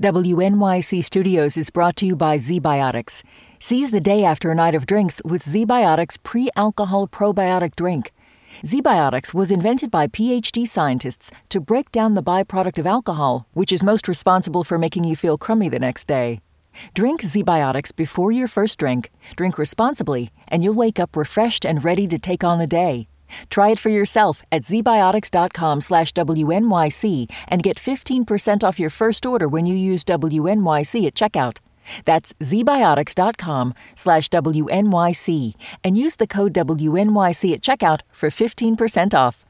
WNYC Studios is brought to you by ZBiotics. Seize the day after a night of drinks with ZBiotics pre-alcohol probiotic drink. ZBiotics was invented by PhD scientists to break down the byproduct of alcohol, which is most responsible for making you feel crummy the next day. Drink ZBiotics before your first drink, drink responsibly, and you'll wake up refreshed and ready to take on the day. Try it for yourself at zbiotics.com/WNYC and get 15% off your first order when you use WNYC at checkout. That's zbiotics.com/WNYC and use the code WNYC at checkout for 15% off.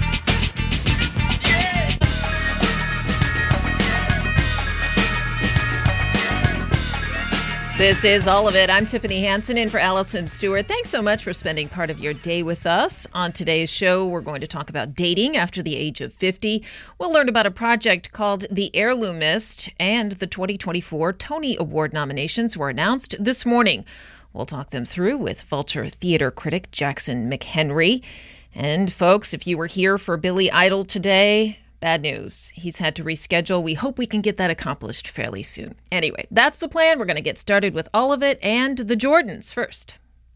This is All of It. I'm Tiffany Hansen in for Allison Stewart. Thanks so much for spending part of your day with us. On today's show, we're going to talk about dating after the age of 50. We'll learn about a project called The Heirloomist, and the 2024 Tony Award nominations were announced this morning. We'll talk them through with Vulture theater critic Jackson McHenry. And folks, if you were here for Billy Idol today, bad news. He's had to reschedule. We hope we can get that accomplished fairly soon. Anyway, that's the plan. We're going to get started with all of it and the Jordans first.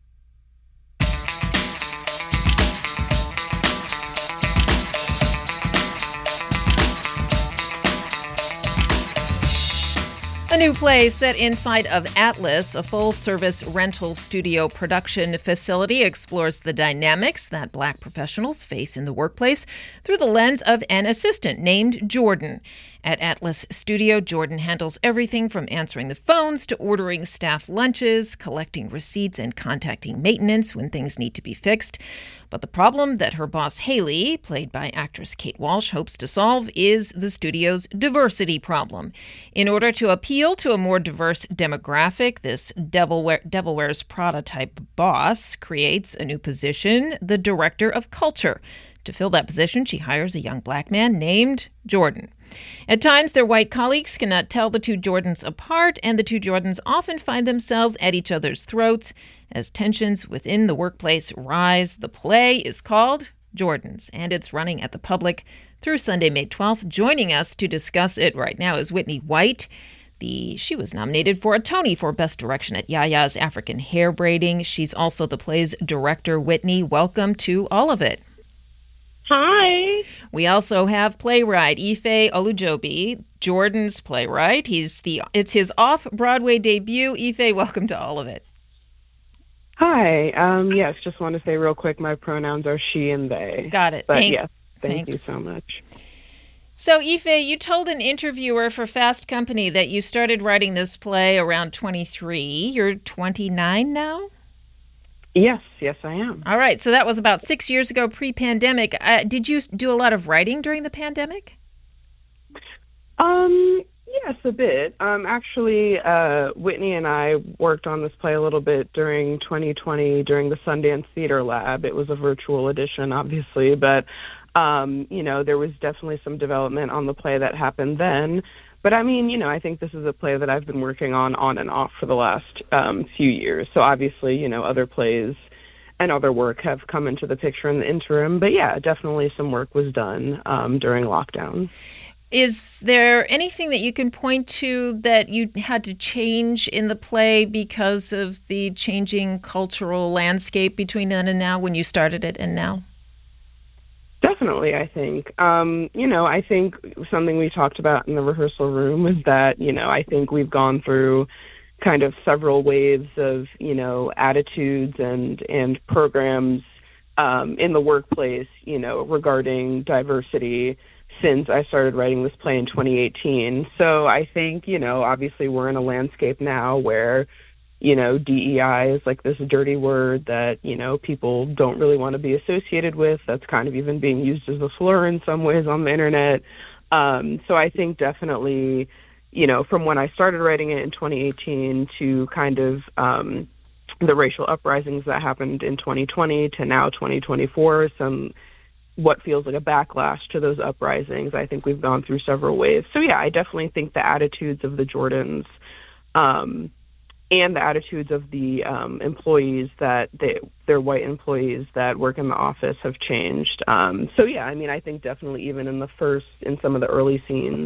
A new play set inside of Atlas, a full-service rental studio production facility, explores the dynamics that Black professionals face in the workplace through the lens of an assistant named Jordan. At Atlas Studio, Jordan handles everything from answering the phones to ordering staff lunches, collecting receipts, and contacting maintenance when things need to be fixed. But the problem that her boss, Haley, played by actress Kate Walsh, hopes to solve is the studio's diversity problem. In order to appeal to a more diverse demographic, this Devil Wears Prada type boss creates a new position, the Director of Culture. To fill that position, she hires a young Black man named Jordan. At times, their white colleagues cannot tell the two Jordans apart, and the two Jordans often find themselves at each other's throats as tensions within the workplace rise. The play is called Jordans, and it's running at the Public through Sunday, May 12th. Joining us to discuss it right now is Whitney White. She was nominated for a Tony for Best Direction at Yaya's African Hair Braiding. She's also the play's director. Whitney, welcome to All of It. Hi. We also have playwright Ife Olujobi, Jordan's playwright. It's his off-Broadway debut. Ife, welcome to All of It. Hi. Yes, just want to say real quick, my pronouns are she and they. Got it. But yes, thank you so much. So, Ife, you told an interviewer for Fast Company that you started writing this play around 23. You're 29 now? Yes, I am. All right. So that was about 6 years ago, pre-pandemic. Did you do a lot of writing during the pandemic? Yes, a bit. Actually, Whitney and I worked on this play a little bit during 2020 during the Sundance Theater Lab. It was a virtual edition, obviously, but, there was definitely some development on the play that happened then. But I mean, I think this is a play that I've been working on and off for the last few years. So obviously, other plays and other work have come into the picture in the interim. But yeah, definitely some work was done during lockdown. Is there anything that you can point to that you had to change in the play because of the changing cultural landscape between then and now, when you started it and now? Definitely, I think. I think something we talked about in the rehearsal room was that, I think we've gone through kind of several waves of, attitudes and programs in the workplace, regarding diversity since I started writing this play in 2018. So I think, obviously we're in a landscape now where, DEI is like this dirty word that, people don't really want to be associated with. That's kind of even being used as a slur in some ways on the internet. So I think definitely, from when I started writing it in 2018 to kind of the racial uprisings that happened in 2020 to now 2024, what feels like a backlash to those uprisings. I think we've gone through several waves. So yeah, I definitely think the attitudes of the Jordans and the attitudes of the employees they're white employees that work in the office have changed. So yeah, I mean, I think definitely even in some of the early scenes,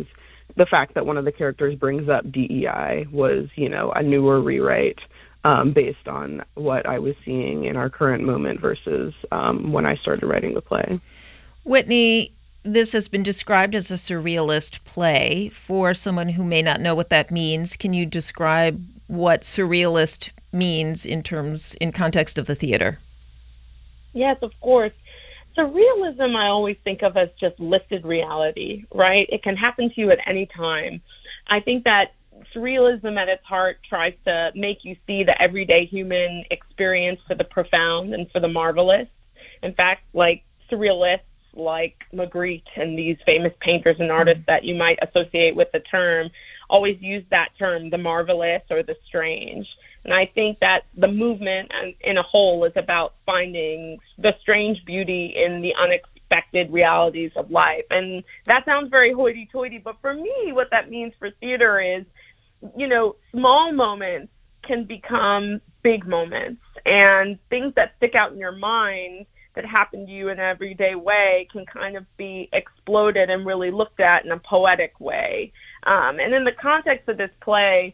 the fact that one of the characters brings up DEI was, a newer rewrite based on what I was seeing in our current moment versus when I started writing the play. Whitney, this has been described as a surrealist play. For someone who may not know what that means, can you describe what surrealist means in context of the theater? Yes, of course. Surrealism I always think of as just lifted reality, right? It can happen to you at any time. I think that surrealism at its heart tries to make you see the everyday human experience for the profound and for the marvelous. In fact, like surrealists like Magritte and these famous painters and artists that you might associate with the term always use that term, the marvelous or the strange. And I think that the movement in a whole is about finding the strange beauty in the unexpected realities of life. And that sounds very hoity-toity, but for me, what that means for theater is, small moments can become big moments, and things that stick out in your mind that happen to you in an everyday way can kind of be exploded and really looked at in a poetic way. And in the context of this play,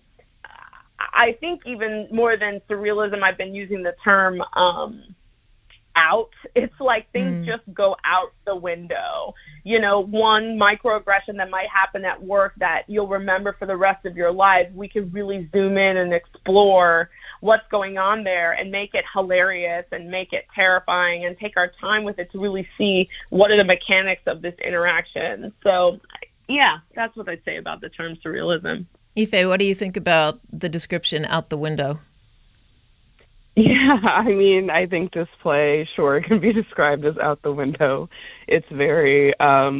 I think even more than surrealism, I've been using the term out. It's like things just go out the window. One microaggression that might happen at work that you'll remember for the rest of your life, we could really zoom in and explore what's going on there and make it hilarious and make it terrifying and take our time with it to really see what are the mechanics of this interaction. So, yeah, that's what I'd say about the term surrealism. Ife, what do you think about the description out the window? Yeah, I think this play, sure, can be described as out the window. It's very,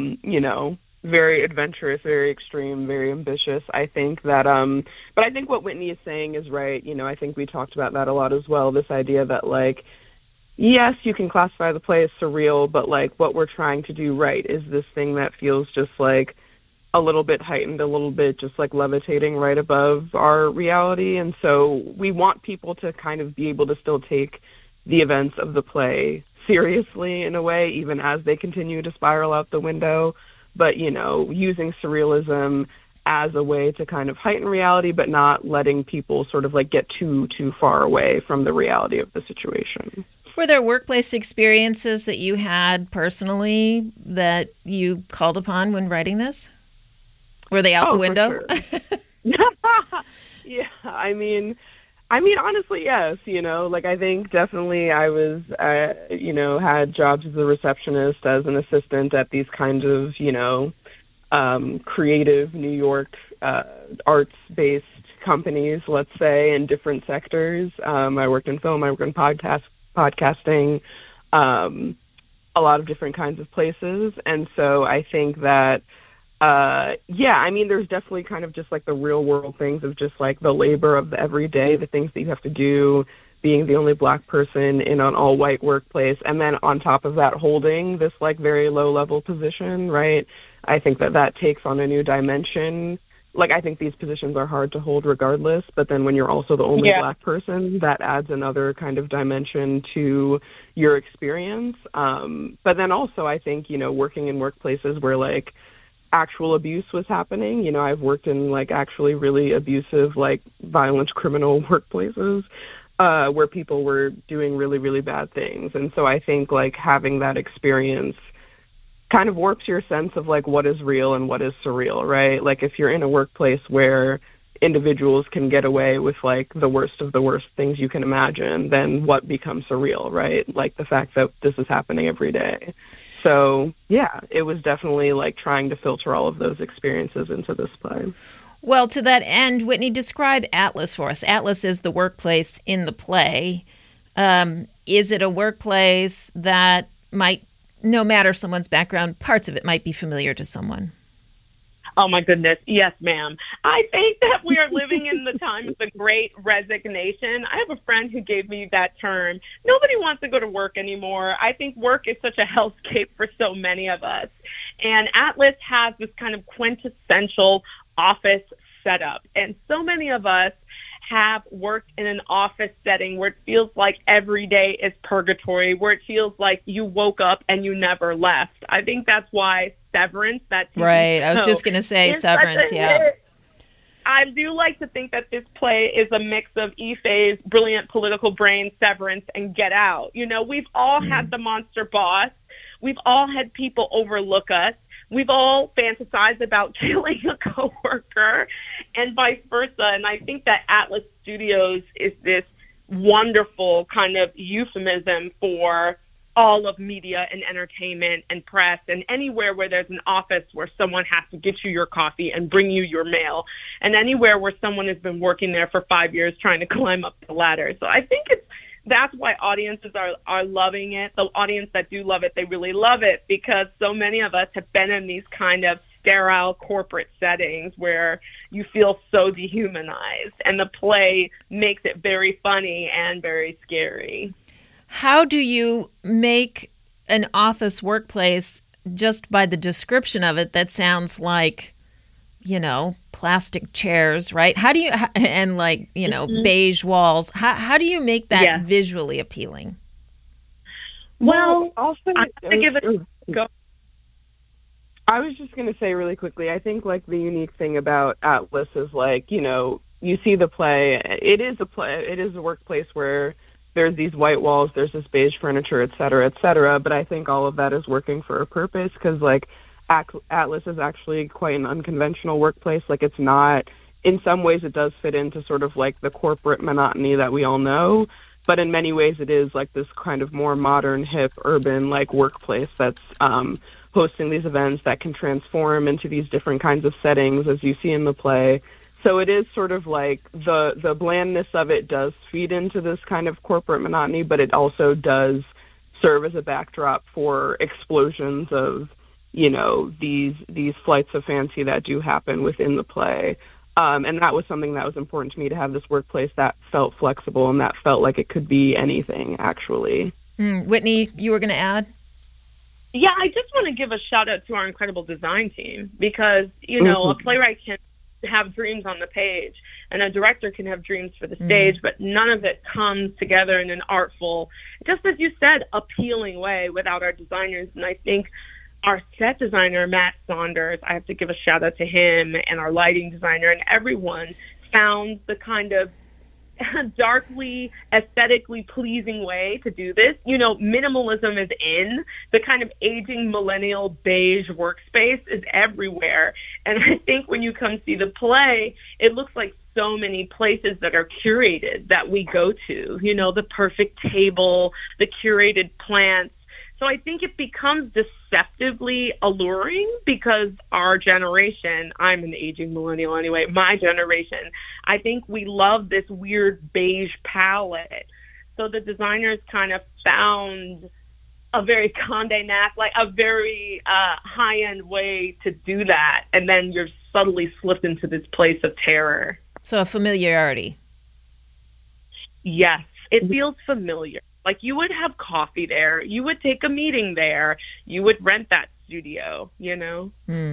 very adventurous, very extreme, very ambitious. I think that, but I think what Whitney is saying is right. I think we talked about that a lot as well, this idea that, yes, you can classify the play as surreal, but, what we're trying to do right is this thing that feels just, a little bit heightened, a little bit just levitating right above our reality. And so we want people to kind of be able to still take the events of the play seriously in a way, even as they continue to spiral out the window. But, using surrealism as a way to kind of heighten reality, but not letting people sort of get too far away from the reality of the situation. Were there workplace experiences that you had personally that you called upon when writing this? Were they out the window? Sure. Yeah, honestly, yes. I think definitely I was, had jobs as a receptionist, as an assistant at these kinds of, creative New York arts-based companies, let's say, in different sectors. I worked in film, I worked in podcasting, a lot of different kinds of places. And so I think that, there's definitely kind of just the real world things of just the labor of the everyday, the things that you have to do, being the only Black person in an all white workplace. And then on top of that, holding this very low level position, right? I think that takes on a new dimension. I think these positions are hard to hold regardless, but then when you're also the only Black person, that adds another kind of dimension to your experience. But then also I think, working in workplaces where actual abuse was happening. I've worked in actually really abusive, violent criminal workplaces where people were doing really, really bad things. And so I think having that experience kind of warps your sense of what is real and what is surreal, right? If you're in a workplace where individuals can get away with the worst of the worst things you can imagine, then what becomes surreal, right? The fact that this is happening every day. So, yeah, it was definitely trying to filter all of those experiences into this play. Well, to that end, Whitney, describe Atlas for us. Atlas is the workplace in the play. Is it a workplace that might, no matter someone's background, parts of it might be familiar to someone? Oh, my goodness. Yes, ma'am. I think that we are living in the time of the great resignation. I have a friend who gave me that term. Nobody wants to go to work anymore. I think work is such a hellscape for so many of us. And Atlas has this kind of quintessential office setup. And so many of us have worked in an office setting where it feels like every day is purgatory, where it feels like you woke up and you never left. I think that's why Severance, that TV Right. I was show, just going to say is Severance, such a yeah. hit. I do like to think that this play is a mix of Ife's brilliant political brain, Severance, and Get Out. You know, we've all had the monster boss. We've all had people overlook us. We've all fantasized about killing a coworker and vice versa. And I think that Atlas Studios is this wonderful kind of euphemism for all of media and entertainment and press and anywhere where there's an office where someone has to get you your coffee and bring you your mail, and anywhere where someone has been working there for 5 years trying to climb up the ladder. So I think that's why audiences are loving it. The audience that do love it, they really love it because so many of us have been in these kind of sterile corporate settings where you feel so dehumanized, and the play makes it very funny and very scary. How do you make an office workplace, just by the description of it, that sounds like, you know, plastic chairs, right? How do you, and like, you know, beige walls, how do you make that visually appealing? Well, also, I'm going to give it go. I was just going to say really quickly, I think like the unique thing about Atlas is like, you know, you see the play, it is a workplace where there's these white walls, there's this beige furniture, et cetera, but I think all of that is working for a purpose because, like, Atlas is actually quite an unconventional workplace. Like, it's not, in some ways it does fit into sort of, like, the corporate monotony that we all know, but in many ways it is, like, this kind of more modern, hip, urban, like, workplace that's hosting these events that can transform into these different kinds of settings, as you see in the play. So it is sort of like the blandness of it does feed into this kind of corporate monotony, but it also does serve as a backdrop for explosions of, you know, these flights of fancy that do happen within the play. And that was something that was important to me, to have this workplace that felt flexible and that felt like it could be anything, actually. Whitney, you were going to add? Yeah, I just want to give a shout out to our incredible design team because, you know, a playwright can have dreams on the page and a director can have dreams for the stage, but none of it comes together in an artful, just as you said, appealing way without our designers. And I think our set designer, Matt Saunders, I have to give a shout out to him, and our lighting designer, and everyone found the kind of darkly, aesthetically pleasing way to do this. You know, minimalism is in. The kind of aging millennial beige workspace is everywhere. And I think when you come see the play, it looks like so many places that are curated that we go to. You know, the perfect table, the curated plants. So I think it becomes deceptively alluring because our generation, I'm an aging millennial anyway, my generation, I think we love this weird beige palette. So the designers kind of found a very Condé Nast, like a very high-end way to do that. And then you're subtly slipped into this place of terror. So a familiarity. Yes, it feels familiar. Like you would have coffee there, you would take a meeting there, you would rent that studio, you know?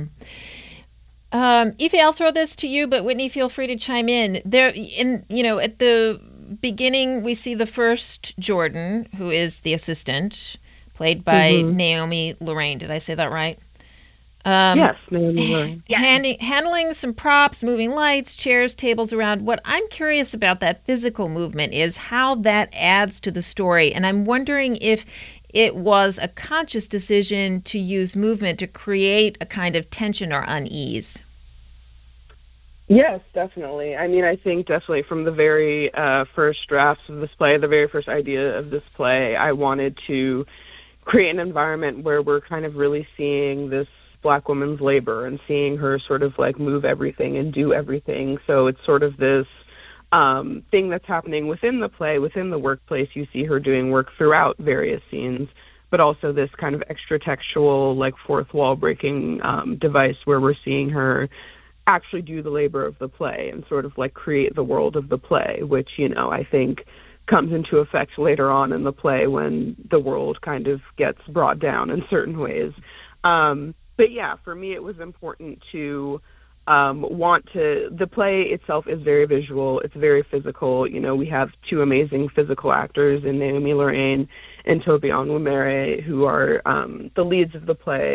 Ife, I'll throw this to you, but Whitney, feel free to chime in. There, you know, at the beginning, we see the first Jordan, who is the assistant, played by Naomi Lorraine. Did I say that right? Yes, Naomi Lorraine. Handling some props, moving lights, chairs, tables around. What I'm curious about that physical movement is how that adds to the story. And I'm wondering if it was a conscious decision to use movement to create a kind of tension or unease. Yes, definitely. I mean, I think definitely from the very first drafts of this play, the very first idea of this play, I wanted to create an environment where we're kind of really seeing this Black woman's labor and seeing her sort of like move everything and do everything. So it's sort of this thing that's happening within the play, within the workplace. You see her doing work throughout various scenes, but also this kind of extra textual, like fourth wall breaking device where we're seeing her actually do the labor of the play and sort of like create the world of the play, which, you know, I think comes into effect later on in the play when the world kind of gets brought down in certain ways. But yeah, for me, it was important to the play itself is very visual. It's very physical. You know, we have two amazing physical actors in Naomi Lorraine and Toby Onwumere, who are the leads of the play.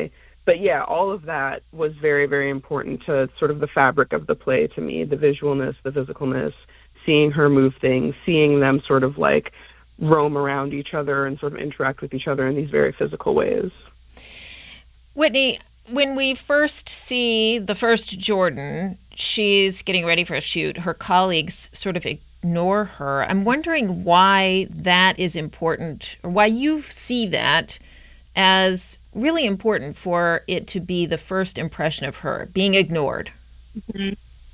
But yeah, all of that was very, very important to sort of the fabric of the play to me, the visualness, the physicalness, seeing her move things, seeing them sort of like roam around each other and sort of interact with each other in these very physical ways. Whitney, when we first see the first Jordan, she's getting ready for a shoot. Her colleagues sort of ignore her. I'm wondering why that is important, or why you see that as really important for it to be the first impression of her, being ignored. Mm-hmm.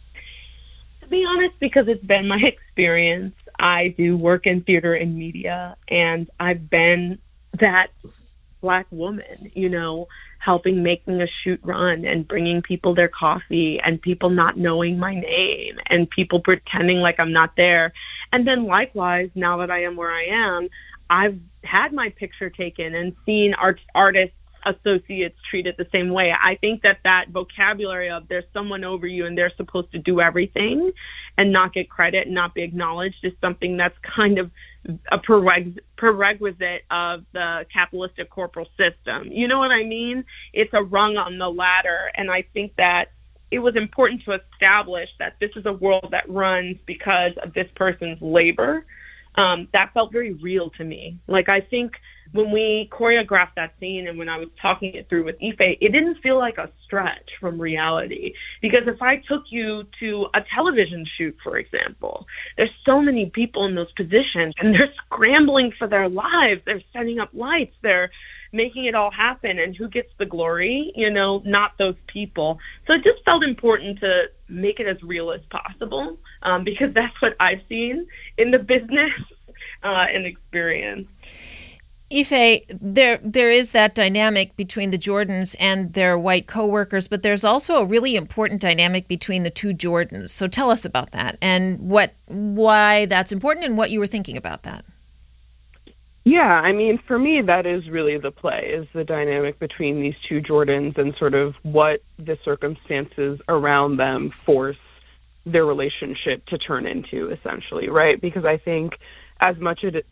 To be honest, because it's been my experience. I do work in theater and media, and I've been that Black woman, helping making a shoot run and bringing people their coffee and people not knowing my name and people pretending like I'm not there. And then likewise, now that I am where I am, I've had my picture taken and seen artists, associates treated the same way. I think that vocabulary of there's someone over you and they're supposed to do everything and not get credit and not be acknowledged is something that's kind of a prerequisite of the capitalistic corporal system. You know what I mean? It's a rung on the ladder. And I think that it was important to establish that this is a world that runs because of this person's labor. That felt very real to me. Like, I think when we choreographed that scene and when I was talking it through with Ife, it didn't feel like a stretch from reality. Because if I took you to a television shoot, for example, there's so many people in those positions and they're scrambling for their lives. They're setting up lights. They're making it all happen. And who gets the glory? Not those people. So it just felt important to make it as real as possible because that's what I've seen in the business and experience. Ife, there is that dynamic between the Jordans and their white coworkers, but there's also a really important dynamic between the two Jordans. So tell us about that and why that's important and what you were thinking about that. Yeah, I mean, for me, that is really the play, is the dynamic between these two Jordans and sort of what the circumstances around them force their relationship to turn into, essentially, right? Because I think as much as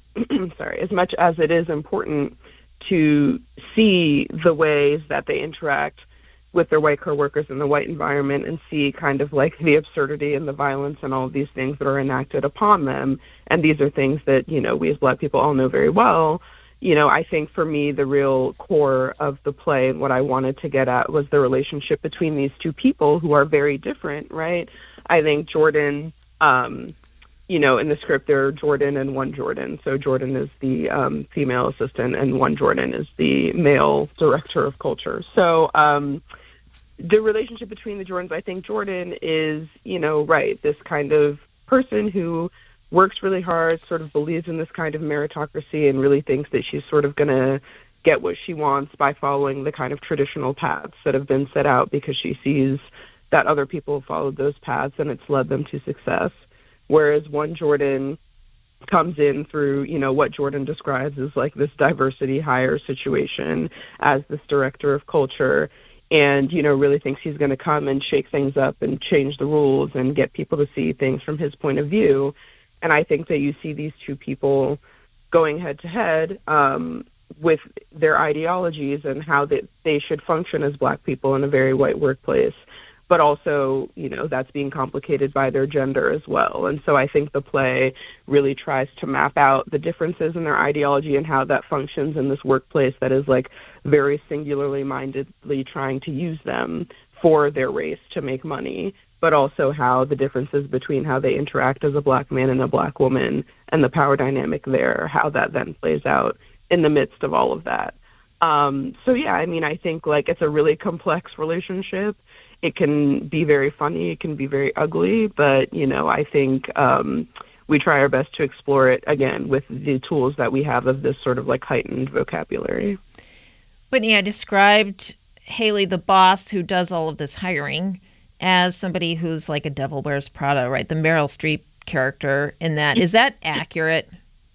it is important to see the ways that they interact with their white coworkers in the white environment and see kind of like the absurdity and the violence and all of these things that are enacted upon them. And these are things that, we as Black people all know very well. I think for me, the real core of the play and what I wanted to get at was the relationship between these two people who are very different, right? I think Jordan, in the script, there are Jordan and one Jordan. So Jordan is the female assistant and one Jordan is the male director of culture. So the relationship between the Jordans, I think Jordan is, this kind of person who works really hard, sort of believes in this kind of meritocracy and really thinks that she's sort of going to get what she wants by following the kind of traditional paths that have been set out because she sees that other people have followed those paths and it's led them to success. Whereas one Jordan comes in through, what Jordan describes as like this diversity hire situation as this director of culture and, really thinks he's going to come and shake things up and change the rules and get people to see things from his point of view. And I think that you see these two people going head to head with their ideologies and how they should function as Black people in a very white workplace. But also, that's being complicated by their gender as well. And so I think the play really tries to map out the differences in their ideology and how that functions in this workplace that is like very singularly mindedly trying to use them for their race to make money, but also how the differences between how they interact as a Black man and a Black woman and the power dynamic there, how that then plays out in the midst of all of that. I think like it's a really complex relationship. It can be very funny, it can be very ugly, but, I think we try our best to explore it, again, with the tools that we have of this sort of like heightened vocabulary. Whitney, I described Haley, the boss who does all of this hiring, as somebody who's like a Devil Wears Prada, right? The Meryl Streep character in that. Is that accurate?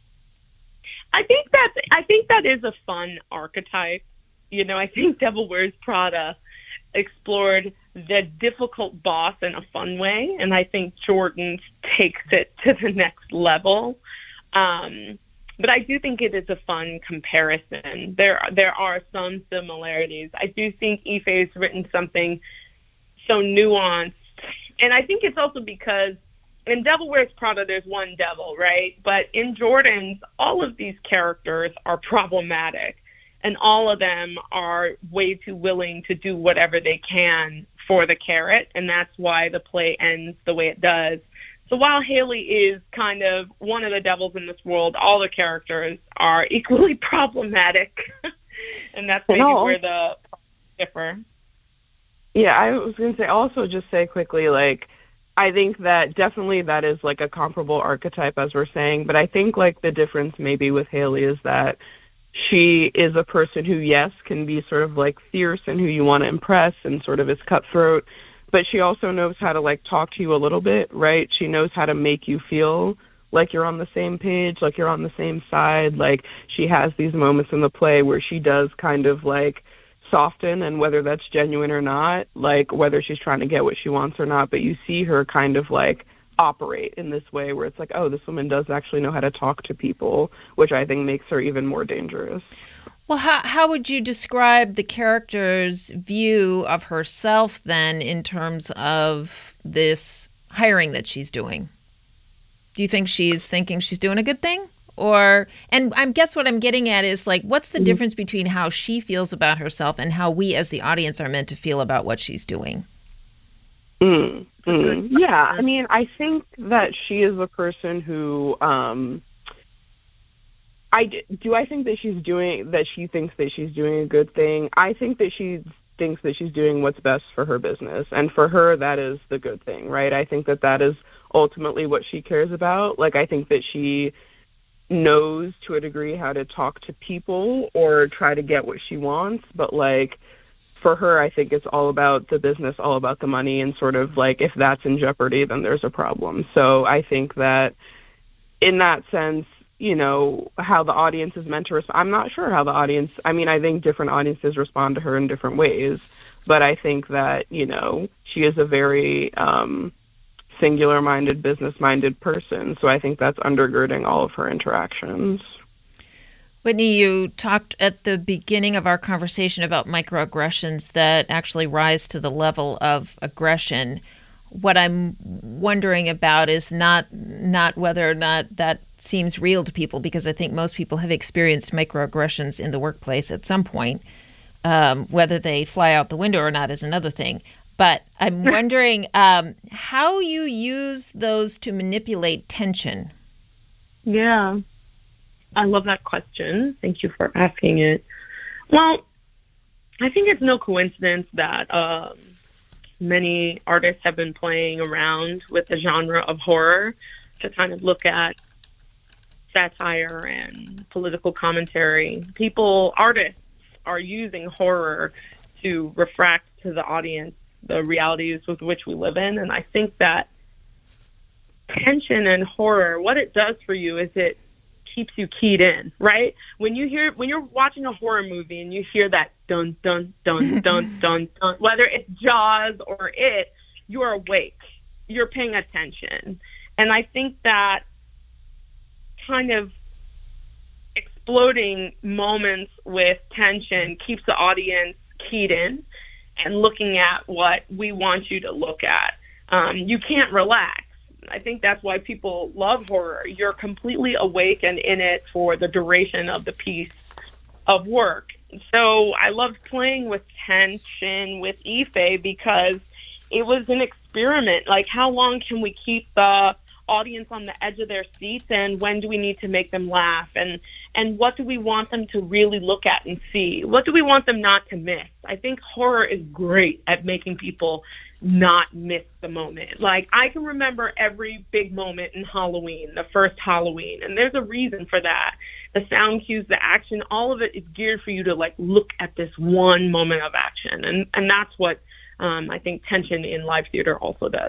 I think that is a fun archetype. I think Devil Wears Prada explored the difficult boss in a fun way, and I think Jordan takes it to the next level. But I do think it is a fun comparison. There are some similarities. I do think Ife's written something so nuanced. And I think it's also because in Devil Wears Prada, there's one devil, right? But in Jordan's, all of these characters are problematic. And all of them are way too willing to do whatever they can for the carrot. And that's why the play ends the way it does. So while Haley is kind of one of the devils in this world, all the characters are equally problematic. And that's maybe where the differ. Yeah, I was going to say, also just say quickly, like, I think that definitely that is like a comparable archetype, as we're saying. But I think like the difference maybe with Haley is that she is a person who, yes, can be sort of like fierce and who you want to impress and sort of is cutthroat. But she also knows how to like talk to you a little bit, right? She knows how to make you feel like you're on the same page, like you're on the same side. Like she has these moments in the play where she does kind of like soften, and whether that's genuine or not, like whether she's trying to get what she wants or not, but you see her kind of like operate in this way where it's like, oh, this woman does actually know how to talk to people, which I think makes her even more dangerous. Well, how would you describe the character's view of herself then in terms of this hiring that she's doing? Do you think she's thinking she's doing a good thing? And I guess what I'm getting at is like, what's the difference between how she feels about herself and how we as the audience are meant to feel about what she's doing? Yeah, I mean, I think that she is a person who, I think that she thinks that she's doing a good thing. I think that she thinks that she's doing what's best for her business. And for her, that is the good thing, right? I think that that is ultimately what she cares about. Like, I think that she knows to a degree how to talk to people or try to get what she wants. But, like, for her, I think it's all about the business, all about the money, and sort of, like, if that's in jeopardy, then there's a problem. So I think that in that sense, you know, how the audience is meant to respond. I'm not sure how the audience, I mean, I think different audiences respond to her in different ways, but I think that, you know, she is a very singular-minded, business-minded person, so I think that's undergirding all of her interactions. Whitney, you talked at the beginning of our conversation about microaggressions that actually rise to the level of aggression. What I'm wondering about is not whether or not that seems real to people, because I think most people have experienced microaggressions in the workplace at some point. Whether they fly out the window or not is another thing. But I'm wondering how you use those to manipulate tension. Yeah, I love that question. Thank you for asking it. Well, I think it's no coincidence that many artists have been playing around with the genre of horror to kind of look at satire and political commentary. Artists are using horror to refract to the audience the realities with which we live in. And I think that tension and horror, what it does for you is it keeps you keyed in, right? When you're watching a horror movie and you hear that dun, dun, dun, dun, dun, dun, whether it's Jaws or It, you're awake. You're paying attention. And I think that kind of exploding moments with tension keeps the audience keyed in and looking at what we want you to look at. You can't relax. I think that's why people love horror. You're completely awake and in it for the duration of the piece of work. So I loved playing with tension with Ife because it was an experiment. Like, how long can we keep the audience on the edge of their seats, and when do we need to make them laugh, and what do we want them to really look at and see? What do we want them not to miss? I think horror is great at making people not miss the moment. Like, I can remember every big moment in Halloween, the first Halloween, and there's a reason for that. The sound cues, the action, all of it is geared for you to like look at this one moment of action, and that's what I think tension in live theater also does.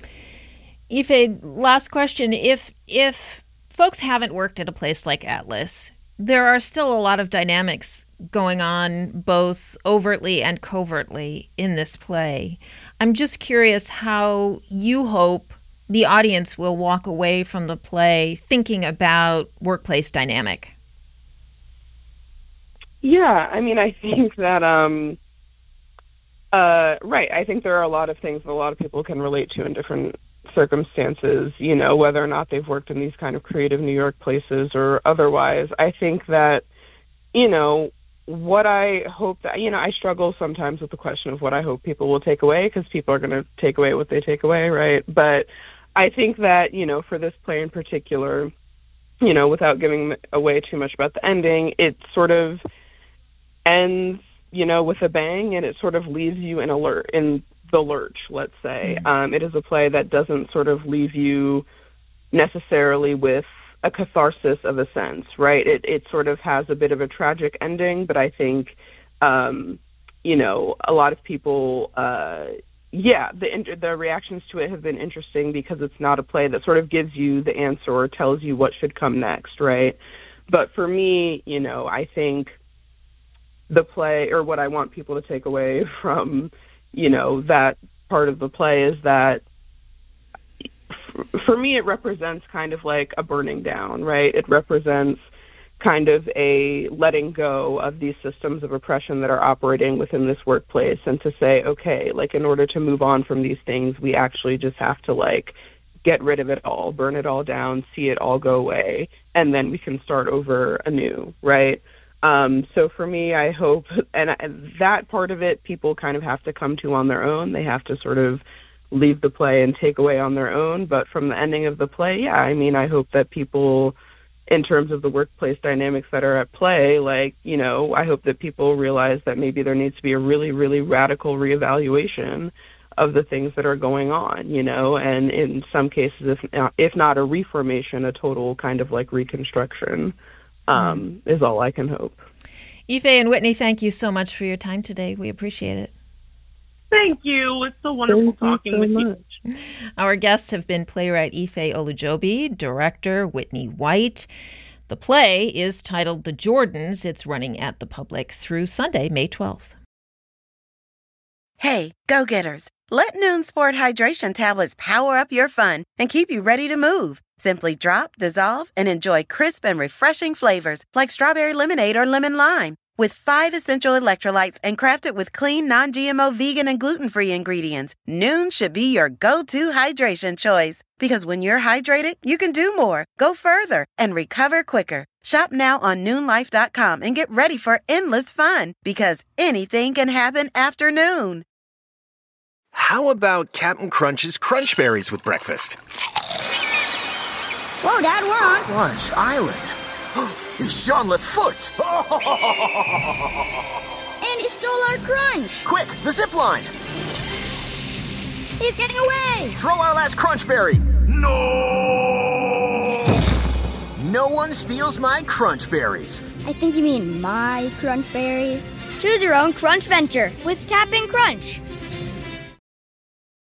Ife, last question. If folks haven't worked at a place like Atlas, there are still a lot of dynamics going on both overtly and covertly in this play. I'm just curious how you hope the audience will walk away from the play thinking about workplace dynamic? Yeah, I mean, I think that, right, I think there are a lot of things that a lot of people can relate to in different circumstances, you know, whether or not they've worked in these kind of creative New York places or otherwise. I think that, you know, what I hope that, you know, I struggle sometimes with the question of what I hope people will take away, because people are going to take away what they take away, right? But I think that, you know, for this play in particular, you know, without giving away too much about the ending, it sort of ends, you know, with a bang, and it sort of leaves you in the lurch, let's say. It is a play that doesn't sort of leave you necessarily with a catharsis of a sense, right? It sort of has a bit of a tragic ending, but I think, you know, a lot of people, the reactions to it have been interesting because it's not a play that sort of gives you the answer or tells you what should come next, right? But for me, you know, I think the play, or what I want people to take away from, you know, that part of the play is that for me, it represents kind of like a burning down, right? It represents kind of a letting go of these systems of oppression that are operating within this workplace, and to say, okay, like, in order to move on from these things, we actually just have to, like, get rid of it all, burn it all down, see it all go away, and then we can start over anew, right? So for me, I hope, and that part of it, people kind of have to come to on their own. They have to sort of leave the play and take away on their own. But from the ending of the play, yeah, I mean, I hope that people, in terms of the workplace dynamics that are at play, like, you know, I hope that people realize that maybe there needs to be a really, really radical reevaluation of the things that are going on, you know, and in some cases, if not a reformation, a total kind of like reconstruction. Is all I can hope. Ife and Whitney, thank you so much for your time today. We appreciate it. Thank you. It's so wonderful talking with you. Our guests have been playwright Ife Olujobi, director Whitney White. The play is titled The Jordans. It's running at the Public through Sunday, May 12th. Hey, go-getters. Let Noon Sport Hydration Tablets power up your fun and keep you ready to move. Simply drop, dissolve, and enjoy crisp and refreshing flavors like strawberry lemonade or lemon lime. With 5 essential electrolytes and crafted with clean, non-GMO, vegan, and gluten-free ingredients, Noon should be your go-to hydration choice. Because when you're hydrated, you can do more, go further, and recover quicker. Shop now on NoonLife.com and get ready for endless fun. Because anything can happen after noon. How about Captain Crunch's Crunch Berries with breakfast? Whoa, Dad, we're on Crunch Island. He's Jean Lafoot. And he stole our crunch. Quick, the zip line. He's getting away. Throw our last Crunch Berry. No! No one steals my Crunch Berries. I think you mean my crunch berries. Choose your own crunch venture with Cap'n Crunch.